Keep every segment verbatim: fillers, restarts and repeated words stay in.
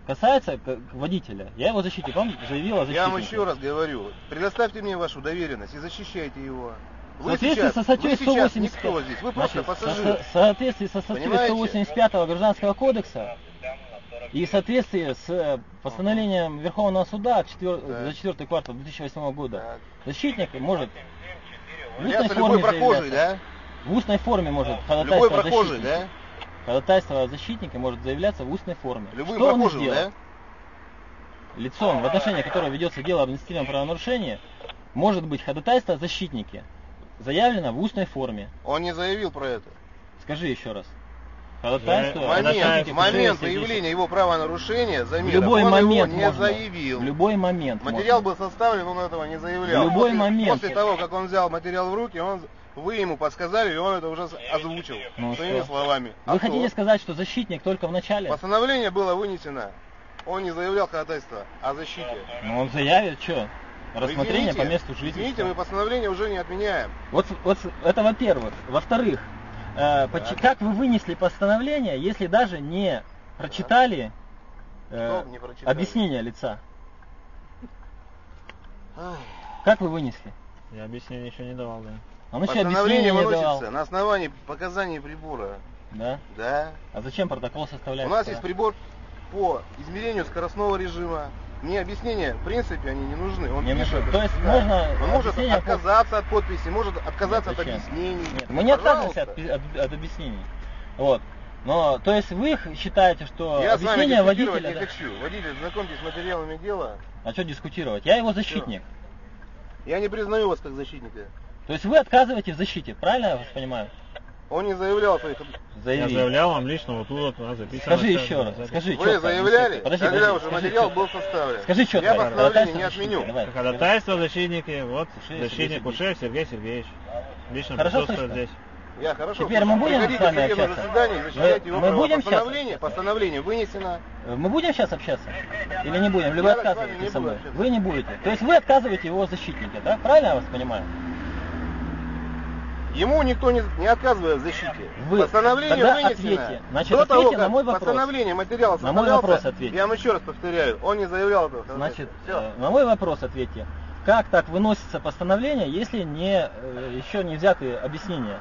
касается водителя. Я его защитник, он заявил о защите. Я вам еще раз говорю, предоставьте мне вашу доверенность и защищайте его. Вы в соответствии сейчас, со статьей вы сто восемьдесят пять, никто здесь, вы просто значит, пассажир. В соответствии со статьей Понимаете? сто восемьдесят пятого Гражданского кодекса и в соответствии с постановлением Верховного суда четвер... Да. за четвертый квартал две тысячи восьмого года, Так. защитник может в устной Является форме любой прохожий, заявляться. да? В устной форме может Любой ходатайство о прохожий, защитнике. да? Ходатайство о защитнике может заявляться в устной форме. Любым Что он прохожим, сделал? да? Лицом, в отношении которого ведется дело об административном правонарушении, может быть ходатайство о защитнике, заявлено в устной форме. Он не заявил про это. Скажи еще раз. Ходатайство о Момент, защитнике момент Пушилова заявления его правонарушения, в замера, любой он момент его не можно. заявил. В любой момент Материал можно. был составлен, он этого не заявлял. В любой после, момент. После того, как он взял материал в руки, он, вы ему подсказали, и он это уже озвучил Ну своими что? словами. Вы А хотите что? сказать, что защитник только в начале? Постановление было вынесено. Он не заявлял ходатайство о защите. Ну он заявит, что? Рассмотрение Извините, по месту жительства. Извините, мы постановление уже не отменяем. Вот, вот это во-первых. Во-вторых, э, поч- как вы вынесли постановление, если даже не прочитали э, Что не прочитали? объяснение лица? Ай. Как вы вынесли? Я объяснение еще не давал, да. Он еще Постановление объяснение не выносится давал. на основании показаний прибора. Да? Да. А зачем протокол составлять? У нас есть прибор по измерению скоростного режима. Мне объяснения, в принципе, они не нужны. Он Не пишет, нужны. То есть да. можно Он может объяснение по- отказаться от подписи, может отказаться Нет, от зачем? объяснений. Нет, мы не Пожалуйста. отказываемся от, от- от объяснений. Вот. Но, то есть вы считаете, что Я с вами объяснение дискутировать водителя... не да- хочу. Водитель, знакомьтесь с материалами дела. А что дискутировать? Я его защитник. Я не признаю вас как защитника. То есть вы отказываете в защите, правильно я вас понимаю? Он не заявлял своих... Я Заявили. заявлял вам лично, вот тут вот у нас записано. Скажи все, еще раз, запись. скажи Вы четко. заявляли, Подожди, когда подожди, уже скажи материал четко. был составлен. Скажи четко. Я давай, постановление не ходатайство отменю. защитника, давай. Ходатайство защитники, вот, Пушилов защитник Сергей Пушилов Сергей Сергеевич. Лично Хорошо присутствует слышно? здесь. Я хорошо. Теперь мы будем Приходите с вами в судебное общаться? заседание и защищайте Мы- его мы права. будем постановление, сейчас? постановление вынесено. Мы будем сейчас общаться? Или не будем? Или вы Я с вами отказываете не со буду мной? общаться. Вы не будете. То есть вы отказываете его защитнике, да? Правильно я вас понимаю? Ему никто не, не отказывает в защите. Вы Постановление тогда вынесено. ответьте. Значит, До того, ответьте как на мой вопрос. постановление материала На мой составлялся, вопрос ответьте. я вам еще раз повторяю, он не заявлял этого. Значит, Всё. э, на мой вопрос ответьте. Как так выносится постановление, если не, э, еще не взяты объяснения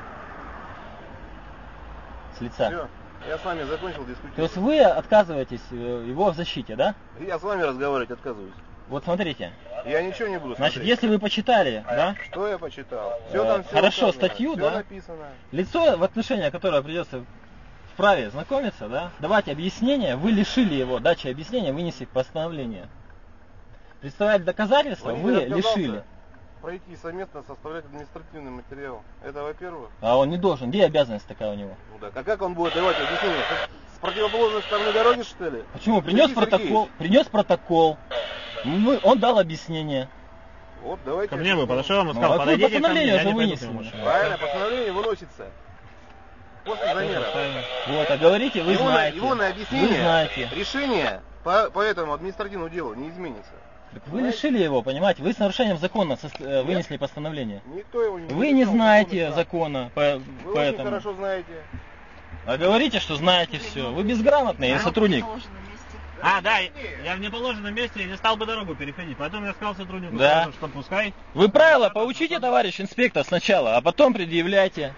с лица? Всё. Я с вами закончил То есть дискутировать. вы отказываетесь э, его в защите, да? Я с вами разговаривать отказываюсь. Вот смотрите. Я ничего не буду Значит, смотреть. если вы почитали, да, Что я почитал? Все Э, там все хорошо, указано, статью, всё да? написано. лицо, в отношении которого придется вправе знакомиться, да, давать объяснение, вы лишили его дачи объяснения, вынесли постановление. Представлять доказательства вы Водитель отказался лишили. пройти совместно составлять административный материал. Это во-первых. А он не должен. Где обязанность такая у него? Ну да. А как он будет давать объяснение? С противоположной стороны дороги, что ли? Почему? Принес Сергей протокол, Сергеевич, принес протокол, мы- он дал объяснение. Вот, давайте. Ко мне бы подошел, ему Ну, сказал, а подойдите ко мне, постановление я уже не пойду к вынесено. нему машину. Правильно, постановление выносится. После замера. Вот, а говорите, вы его, на, знаете. его на объяснение, Вы знаете. решение по, по этому административному делу не изменится. Так вы лишили его, понимаете? Вы с нарушением закона со- э, вынесли постановление. Никто его не Вы не изменил, знаете законный прав. закона, по- Вы очень поэтому. хорошо знаете. А говорите, что знаете все. Вы безграмотный сотрудник. А, да, я в неположенном месте не стал бы дорогу переходить, поэтому я сказал сотруднику, Да. сразу, что пускай. Вы правила поучите, товарищ инспектор, сначала, а потом предъявляйте.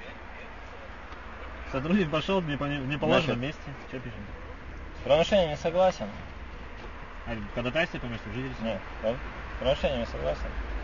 Сотрудник пошел в непо- в неположенном Значит. месте. Что пишем? С правонарушением не согласен? А, ходатайство по месту жительства. Нет. С правонарушением не согласен?